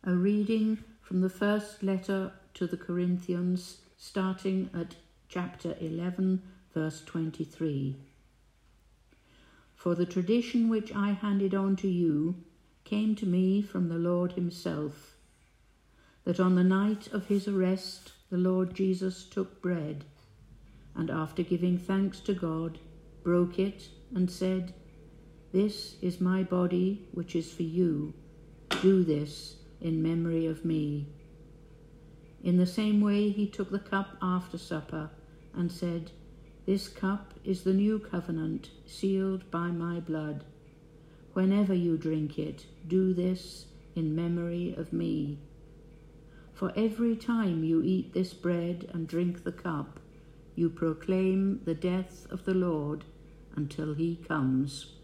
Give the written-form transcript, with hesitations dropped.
A reading from the first letter to the Corinthians, starting at chapter 11, verse 23. For the tradition which I handed on to you came to me from the Lord himself, that on the night of his arrest the Lord Jesus took bread, and after giving thanks to God, broke it and said, "This is my body which is for you. Do this in memory of me." In the same way he took the cup after supper and said, "This cup is the new covenant sealed by my blood. Whenever you drink it, do this in memory of me. For every time you eat this bread and drink the cup, you proclaim the death of the Lord until he comes."